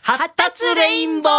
発達レインボー。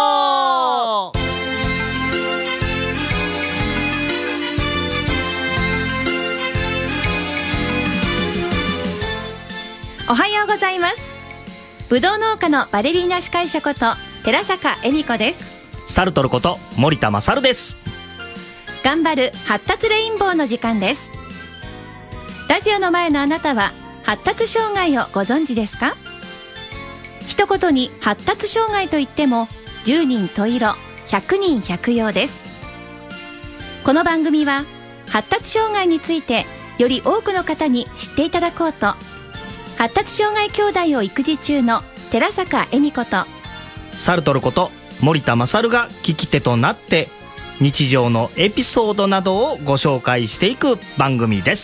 おはようございます。ぶどう農家のバレリーナ司会者こと寺坂恵美子です。 サルトルこと森田勝です。 頑張る発達レインボーの時間です。ラジオの前のあなたは発達障害をご存知ですか？一言に発達障害といっても10人十色100人百様です。この番組は発達障害についてより多くの方に知っていただこうと、発達障害兄弟を育児中の寺坂恵美子とサルトルこと森田勝が聞き手となって日常のエピソードなどをご紹介していく番組です。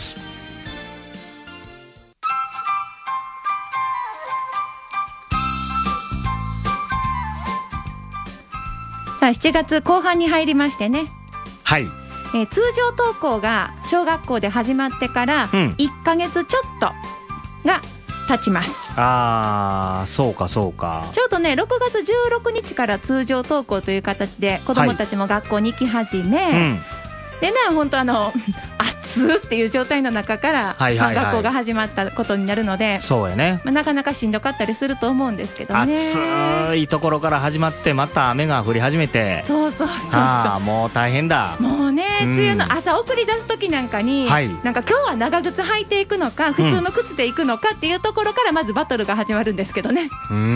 さあ7月後半に入りましてね、 はい、 通常登校が小学校で始まってから1ヶ月ちょっとが経ちます。 あー、そうかそうか。 ちょうどね6月16日から通常登校という形で子どもたちも学校に行き始め、でね本当暑っていう状態の中から、学校が始まったことになるので、 そうやね、 なかなかしんどかったりすると思うんですけどね。 暑いところから始まってまた雨が降り始めて、 そうもう大変だ。 もうね、梅雨の朝送り出す時なんかに、なんか今日は長靴履いていくのか普通の靴で行くのかっていうところからまずバトルが始まるんですけどね。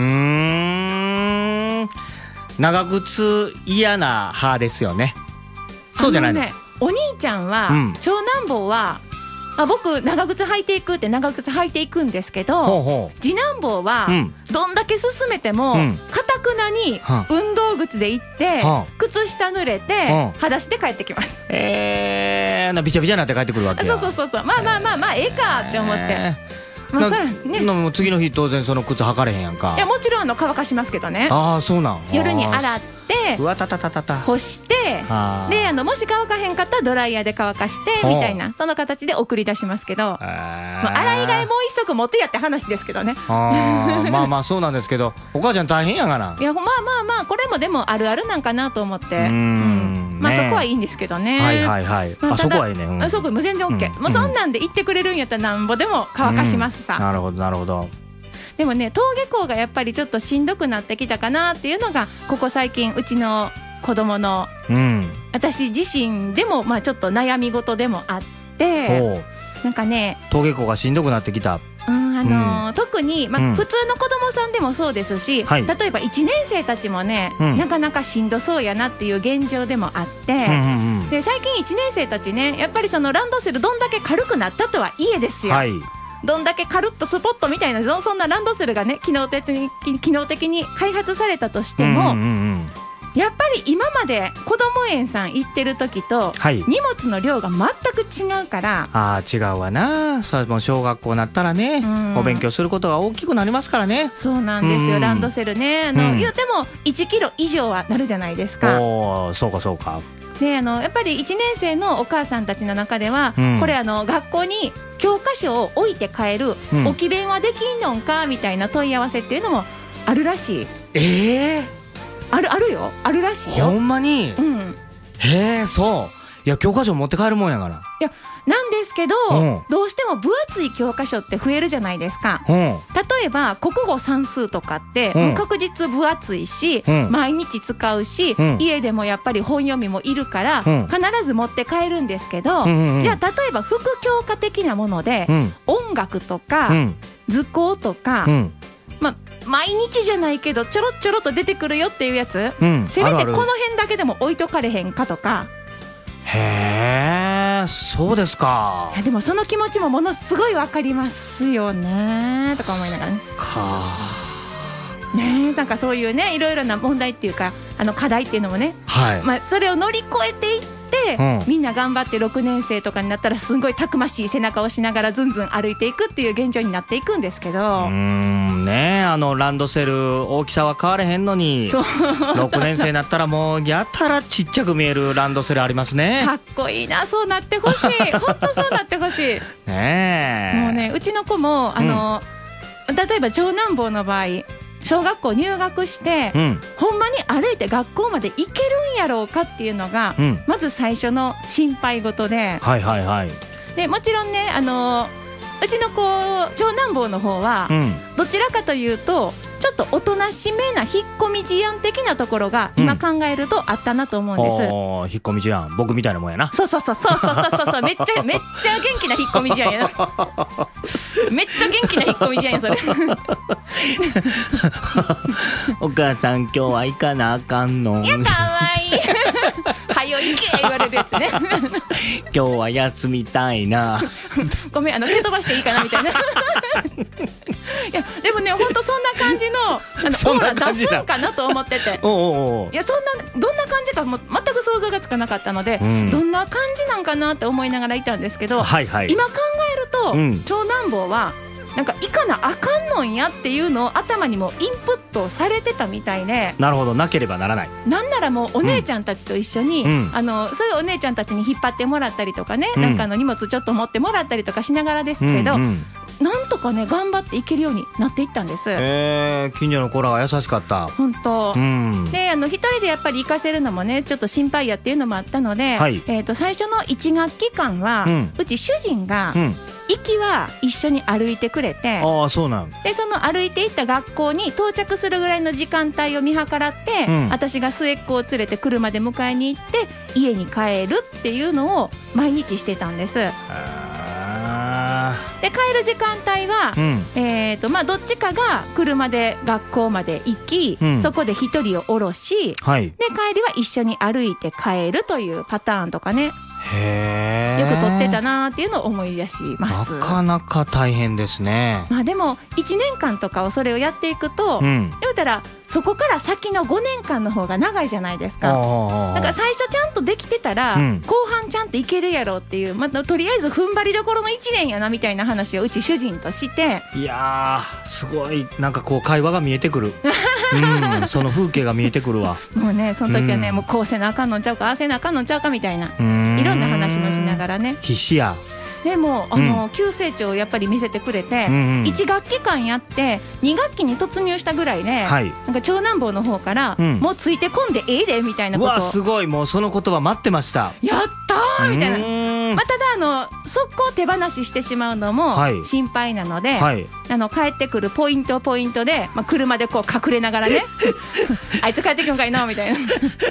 長靴嫌な派ですよね。そうじゃないの？ お兄ちゃんは、長男坊は僕長靴履いていくって長靴履いていくんですけど、次男坊は、どんだけ進めてもかたくなに運動靴で行って、靴下濡れて、裸足で帰ってきます。 びちゃびちゃになって帰ってくるわけや。 そうまあええかって思って、 もう次の日当然その靴履かれへんやんか。 いやもちろん乾かしますけどね。 そうなん。 夜に洗って干して、でもし乾かへんかったらドライヤーで乾かしてみたいな、その形で送り出しますけど、洗い替えもう一足持ってやって話ですけどね。 まあそうなんですけど、お母ちゃん大変やがな。 いやまあこれもでもあるあるなんかなと思って、そこはいいんですけどね。 そこはいいね。 そこもう全然 OK、もうそんなんで言ってくれるんやったらなんぼでも乾かしますさ。 なるほど。 でもね、登下校がやっぱりちょっとしんどくなってきたかなっていうのがここ最近うちの子供の、私自身でもちょっと悩み事でもあって、なんかね登下校がしんどくなってきた。 特に、普通の子供さんでもそうですし、例えば1年生たちもね、なかなかしんどそうやなっていう現状でもあって、で最近1年生たちね、やっぱりそのランドセルどんだけ軽くなったとはいえですよ、どんだけカルッとスポットみたいなそんなランドセルがね機能的に開発されたとしても、やっぱり今まで子ども園さん行ってる時と荷物の量が全く違うから、 違うわな。それも小学校になったらね、お勉強することが大きくなりますからね。 そうなんですよ、ランドセルね、言うても1キロ以上はなるじゃないですか。 そうか。 でやっぱり1年生のお母さんたちの中では、これ学校に教科書を置いて帰る、置き弁はできんのんかみたいな問い合わせっていうのもあるらしい。あるらしいよ。 ほんまに？そう。いや教科書持って帰るもんやから。 いやなんですけど、どうしても分厚い教科書って増えるじゃないですか。例えば国語算数とかって、確実分厚いし、毎日使うし、家でもやっぱり本読みもいるから、必ず持って帰るんですけど、じゃあ例えば副教科的なもので、音楽とか、図工とか、毎日じゃないけどちょろっと出てくるよっていうやつ、せめてこの辺だけでも置いとかれへんかとか。 そうですか。 でもその気持ちもものすごいわかりますよねとか思いながらね。なんかそういうね、いろいろな問題っていうか課題っていうのもね、それを乗り越えていって、みんな頑張って6年生とかになったらすごいたくましい背中をしながらずんずん歩いていくっていう現状になっていくんですけど、ランドセル大きさは変われへんのに6年生になったらもうやたらちっちゃく見えるランドセルありますね。 かっこいいな、そうなってほしい本当そうなってほしいもうね、うちの子も例えば長男坊の場合小学校入学して、ほんまに歩いて学校まで行けるんやろうかっていうのが、まず最初の心配事で、でもちろんね、うちの長男坊の方は、どちらかというとちょっとおとなしめな引っ込み思案的なところが今考えるとあったなと思うんです。 引っ込み思案、僕みたいなもんやな。 そうめっちゃ元気な引っ込み思案やな。めっちゃ元気な引っ込み思案やそれ。 お母さん今日は行かなあかんの。 いや、かわいい。はよ行け言われるやつね。 今日は休みたいな。 ごめん、蹴飛ばしていいかなみたいな。いやでもね、ほんとそんな感じのオーラ出すんかなと思ってて、いやどんな感じかも全く想像がつかなかったので、どんな感じなんかなって思いながらいたんですけど、今考えると、長男坊はなんか行かなあかんのんやっていうのを頭にもインプットされてたみたいで、 なるほど、なければならない。 なんならもうお姉ちゃんたちと一緒に、そういうお姉ちゃんたちに引っ張ってもらったりとかね、なんか荷物ちょっと持ってもらったりとかしながらですけど、なんとかね頑張っていけるようになっていったんです。 近所の子らが優しかった。 本当、で一人でやっぱり行かせるのもねちょっと心配やっていうのもあったので、最初の1学期間は、うち主人が、行きは一緒に歩いてくれて、 そうなんでその歩いていった学校に到着するぐらいの時間帯を見計らって、私が末っ子を連れて車で迎えに行って家に帰るっていうのを毎日してたんです。で帰る時間帯は、どっちかが車で学校まで行き、そこで一人を降ろし、で帰りは一緒に歩いて帰るというパターンとかね、よく撮ってたなーっていうのを思い出します。 なかなか大変ですね。 でも1年間とかをそれをやっていくと、言うたらそこから先の5年間の方が長いじゃないですか。だから最初ちゃんとできてたら、後半ちゃんといけるやろっていう、とりあえず踏ん張りどころの1年やなみたいな話をうち主人として、 いやーすごいなんか会話が見えてくる。その風景が見えてくるわ。 もうねその時はね、もうこうせなあかんのちゃうか、ああせなあかんのちゃうかみたいな、いろんな話もしながらね、 必死や。 でも急成長をやっぱり見せてくれて、1学期間やって2学期に突入したぐらいで、なんか長男坊の方から、もうついてこんでええでみたいなことを。 うわすごい、もうその言葉待ってました。 やったーみたいな。ただ速攻手放ししてしまうのも心配なので、帰ってくるポイントで、車で隠れながらねあいつ帰ってくるんかいなみたいな隠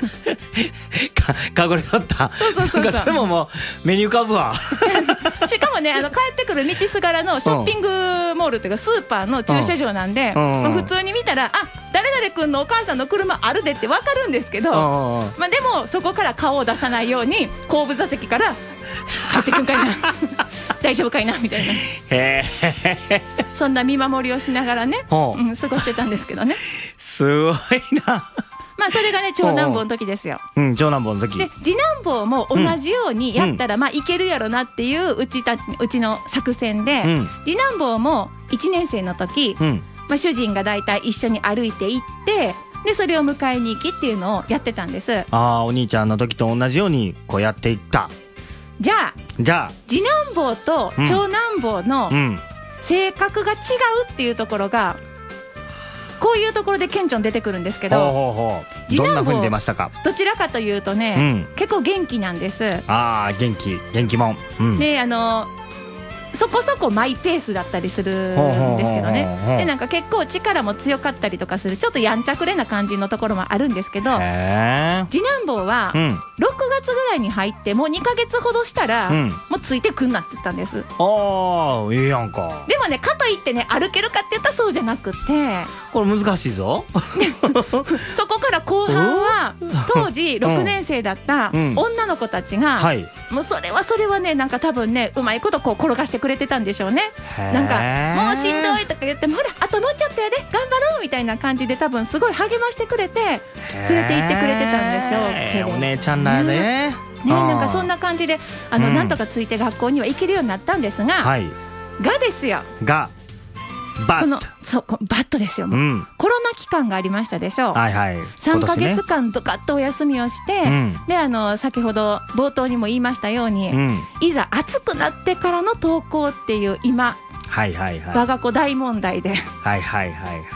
れとった。それももう目に浮かぶわ。 しかもね帰ってくる道すがらのショッピングモールっていうかスーパーの駐車場なんで、普通に見たら誰々君のお母さんの車あるでって分かるんですけど、でもそこから顔を出さないように後部座席から帰ってくんかいな大丈夫かいなみたいなそんな見守りをしながらね、過ごしてたんですけどね。 すごいな。 それがね長男坊の時ですよ。 長男坊の時で次男坊も同じようにやったらいけるやろなっていううちの作戦で、次男坊も1年生の時、主人がだいたい一緒に歩いて行ってでそれを迎えに行きっていうのをやってたんです。 お兄ちゃんの時と同じようにやっていった。 じゃあ次男坊と長男坊の性格が違うっていうところが、こういうところで顕著に出てくるんですけど、次男坊どちらかというとね、結構元気なんです。 元気もん、 でそこそこマイペースだったりするんですけどね。でなんか結構力も強かったりとかするちょっとやんちゃくれな感じのところもあるんですけど、次男坊は6月ぐらいに入ってもう2ヶ月ほどしたら、もうついてくんなって言ったんです。 ええやんか。 でもねかといってね歩けるかって言ったらそうじゃなくて、 これ難しいぞそこから後半は当時6年生だった女の子たちが、もうそれはねなんか多分ねうまいこと転がしてくれてたんでしょうね。なんかもうしんどいとか言ってもほらあともうちょっとやで頑張ろうみたいな感じで多分すごい励ましてくれて連れて行ってくれてたんでしょうけど、 お姉ちゃんだよね。 なんかそんな感じでなんとかついて学校には行けるようになったんですが、がですよバットですよ。コロナ期間がありましたでしょう。3ヶ月間ドカッとお休みをして、で先ほど冒頭にも言いましたように、いざ暑くなってからの登校っていう今、我が子大問題で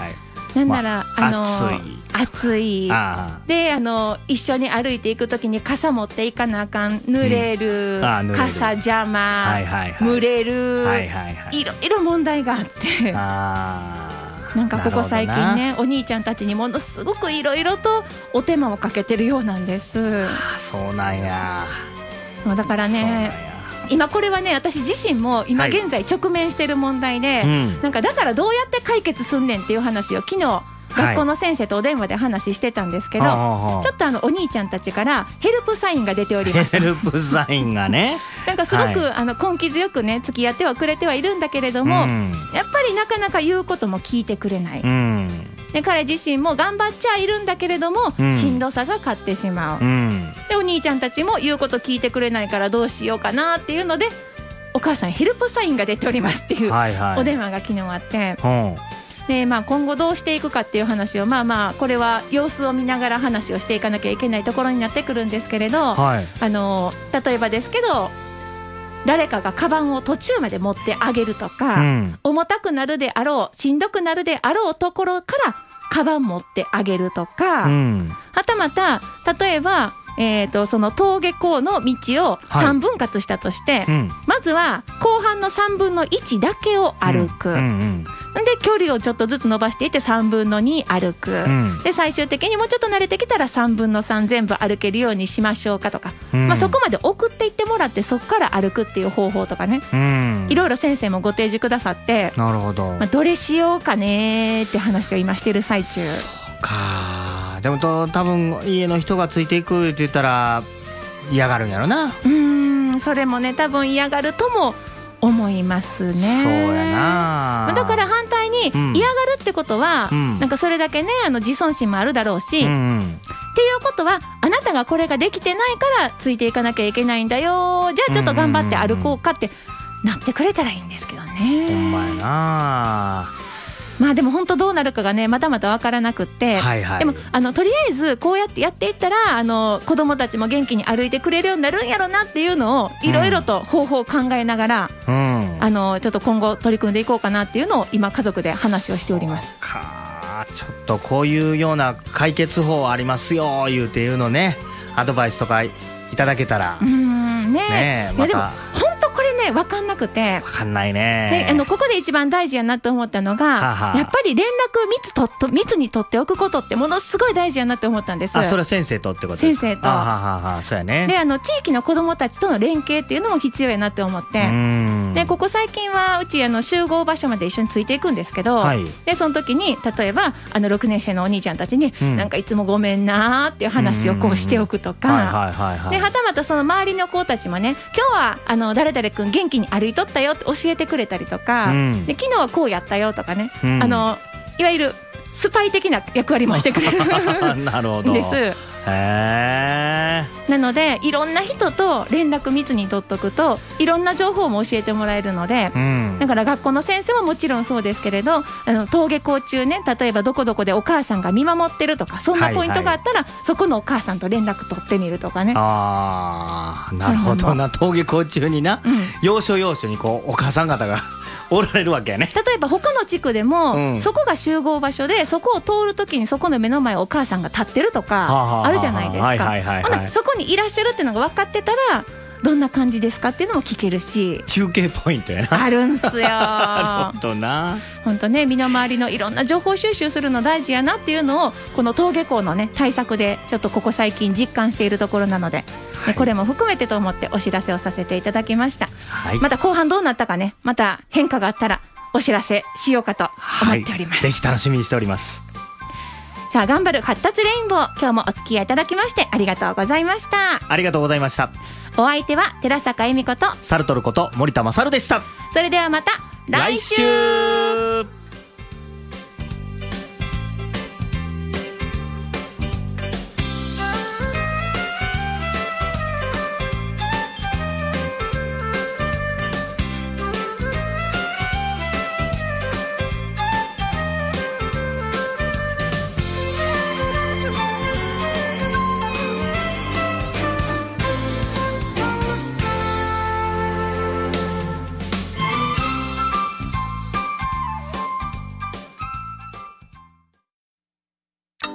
なんなら、 暑いで一緒に歩いていくときに傘持っていかなあかん、濡れる、傘邪魔、蒸れる、いろいろ問題があってなんかここ最近ね、お兄ちゃんたちにものすごくいろいろとお手間をかけてるようなんです。 そうなんや。 だからね、今これはね、私自身も今現在直面してる問題で、なんかだからどうやって解決すんねんっていう話を昨日学校の先生とお電話で話してたんですけど、ちょっとお兄ちゃんたちからヘルプサインが出ております。 ヘルプサインがねなんかすごく、根気強くね付き合ってはくれてはいるんだけれども、やっぱりなかなか言うことも聞いてくれない、で彼自身も頑張っちゃいるんだけれども、しんどさが勝ってしまう、でお兄ちゃんたちも言うこと聞いてくれないからどうしようかなっていうので、お母さんヘルプサインが出ておりますっていうお電話が昨日あって、で今後どうしていくかっていう話をこれは様子を見ながら話をしていかなきゃいけないところになってくるんですけれど、例えばですけど、誰かがカバンを途中まで持ってあげるとか、重たくなるであろう、しんどくなるであろうところからカバン持ってあげるとか、はたまた例えばその登下校の道を3分割したとして、まずは後半の3分の1だけを歩く、で距離をちょっとずつ伸ばしていって3分の2歩く、で最終的にもうちょっと慣れてきたら3分の3全部歩けるようにしましょうかとか、そこまで送っていってもらってそこから歩くっていう方法とかね、いろいろ先生もご提示くださって、 なるほど、 どれしようかねって話を今してる最中。 そうか。でも多分家の人がついていくって言ったら嫌がるんやろな。 それもね多分嫌がるとも思いますね。 そうやな。 だから反対に嫌がるってことは、なんかそれだけね自尊心もあるだろうし、っていうことはあなたがこれができてないからついていかなきゃいけないんだよ、じゃあちょっと頑張って歩こうかってなってくれたらいいんですけどね。 ほんまやな。 でも本当どうなるかがねまだまだ分からなくって、でもとりあえずこうやってやっていったら子どもたちも元気に歩いてくれるようになるんやろなっていうのをいろいろと方法を考えながら、ちょっと今後取り組んでいこうかなっていうのを今家族で話をしております。 ちょっとこういうような解決法ありますよ言うていうのね、アドバイスとかいただけたらね。 いやでも本当これね分かんなくて、 分かんないね。 でここで一番大事やなと思ったのが、やっぱり連絡密に取っておくことってものすごい大事やなって思ったんです。 それは先生とってことですか。 先生とそうやね。 で地域の子どもたちとの連携っていうのも必要やなって思って、でここ最近はうち集合場所まで一緒についていくんですけど、でその時に例えば6年生のお兄ちゃんたちに、なんかいつもごめんなーっていう話をこうしておくとか、ではたまたその周りの子たちもね、今日は誰々君元気に歩いとったよって教えてくれたりとか、で昨日はこうやったよとかね、いわゆるスパイ的な役割もしてくれるなるほどです。なのでいろんな人と連絡密に取っとくといろんな情報も教えてもらえるので、だから学校の先生ももちろんそうですけれど、登下校中ね、例えばどこどこでお母さんが見守ってるとか、そんなポイントがあったら、そこのお母さんと連絡取ってみるとかね。 なるほどな。登下校中にな、要所要所にこうお母さん方がおられるわけやね。 例えば他の地区でも、そこが集合場所でそこを通るときにそこの目の前お母さんが立ってるとかあるじゃないですか。そこにいらっしゃるっていうのが分かってたらどんな感じですかっていうのも聞けるし、 中継ポイントやな。 あるんすよなるほどな。 本当ね、身の回りのいろんな情報収集するの大事やなっていうのをこの登下校のね対策でちょっとここ最近実感しているところなので、これも含めてと思ってお知らせをさせていただきました。また後半どうなったかね、また変化があったらお知らせしようかと思っております。 ぜひ楽しみにしております。 さあ頑張る発達レインボー、今日もお付き合いいただきましてありがとうございました。 ありがとうございました。 お相手は寺坂恵美子とサルトルこと森田勝でした。 それではまた来週。